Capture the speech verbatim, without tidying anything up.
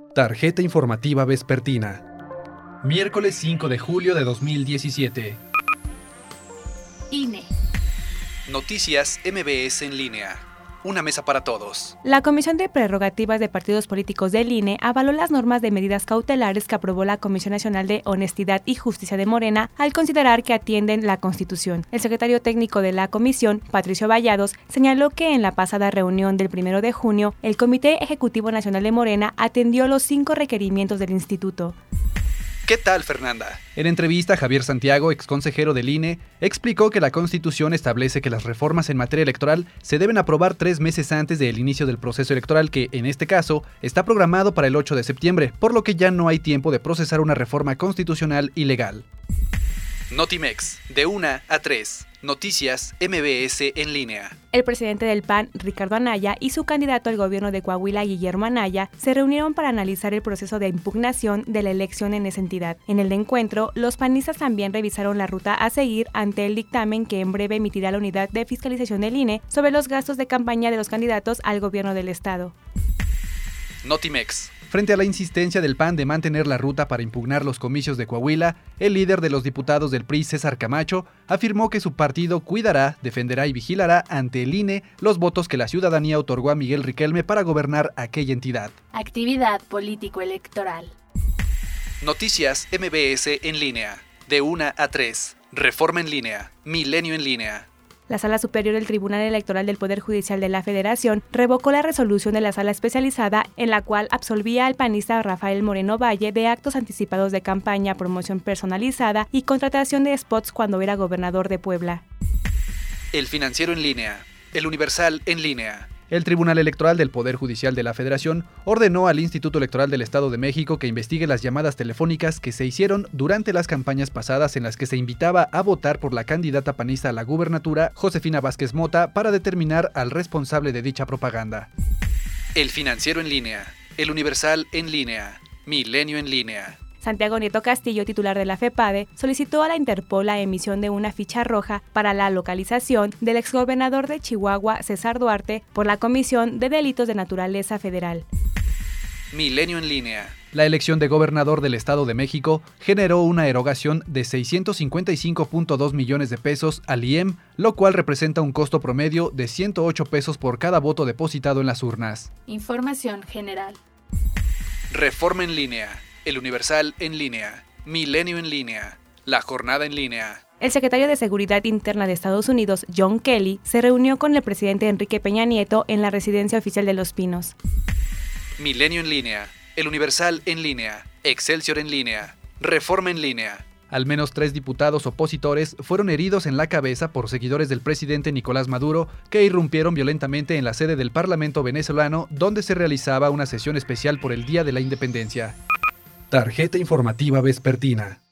Tarjeta informativa vespertina. Miércoles cinco de julio de dos mil diecisiete. I N E. Noticias M B S en línea. Una mesa para todos. La Comisión de Prerrogativas de Partidos Políticos del I N E avaló las normas de medidas cautelares que aprobó la Comisión Nacional de Honestidad y Justicia de Morena al considerar que atienden la Constitución. El secretario técnico de la comisión, Patricio Vallados, señaló que en la pasada reunión del primero de junio, el Comité Ejecutivo Nacional de Morena atendió los cinco requerimientos del instituto. ¿Qué tal, Fernanda? En entrevista, Javier Santiago, exconsejero del I N E, explicó que la Constitución establece que las reformas en materia electoral se deben aprobar tres meses antes del inicio del proceso electoral que, en este caso, está programado para el ocho de septiembre, por lo que ya no hay tiempo de procesar una reforma constitucional ilegal. Notimex, de una a tres. Noticias M B S en línea. El presidente del P A N, Ricardo Anaya, y su candidato al gobierno de Coahuila, Guillermo Anaya, se reunieron para analizar el proceso de impugnación de la elección en esa entidad. En el encuentro, los panistas también revisaron la ruta a seguir ante el dictamen que en breve emitirá la Unidad de Fiscalización del I N E sobre los gastos de campaña de los candidatos al gobierno del estado. Notimex. Frente a la insistencia del P A N de mantener la ruta para impugnar los comicios de Coahuila, el líder de los diputados del P R I, César Camacho, afirmó que su partido cuidará, defenderá y vigilará ante el I N E los votos que la ciudadanía otorgó a Miguel Riquelme para gobernar aquella entidad. Actividad político-electoral. Noticias M B S en línea. De una a tres. Reforma en línea. Milenio en línea. La Sala Superior del Tribunal Electoral del Poder Judicial de la Federación revocó la resolución de la Sala Especializada en la cual absolvía al panista Rafael Moreno Valle de actos anticipados de campaña, promoción personalizada y contratación de spots cuando era gobernador de Puebla. El Financiero en línea. El Universal en línea. El Tribunal Electoral del Poder Judicial de la Federación ordenó al Instituto Electoral del Estado de México que investigue las llamadas telefónicas que se hicieron durante las campañas pasadas en las que se invitaba a votar por la candidata panista a la gubernatura, Josefina Vázquez Mota, para determinar al responsable de dicha propaganda. El Financiero en línea. El Universal en línea. Milenio en línea. Santiago Nieto Castillo, titular de la FEPADE, solicitó a la Interpol la emisión de una ficha roja para la localización del exgobernador de Chihuahua, César Duarte, por la Comisión de Delitos de Naturaleza Federal. Milenio en línea. La elección de gobernador del Estado de México generó una erogación de seiscientos cincuenta y cinco punto dos millones de pesos al I E M, lo cual representa un costo promedio de ciento ocho pesos por cada voto depositado en las urnas. Información general. Reforma en línea. El Universal en línea. Milenio en línea. La Jornada en línea. El secretario de Seguridad Interna de Estados Unidos, John Kelly, se reunió con el presidente Enrique Peña Nieto en la residencia oficial de Los Pinos. Milenio en línea. El Universal en línea. Excelsior en línea. Reforma en línea. Al menos tres diputados opositores fueron heridos en la cabeza por seguidores del presidente Nicolás Maduro que irrumpieron violentamente en la sede del Parlamento venezolano donde se realizaba una sesión especial por el Día de la Independencia. Tarjeta informativa vespertina.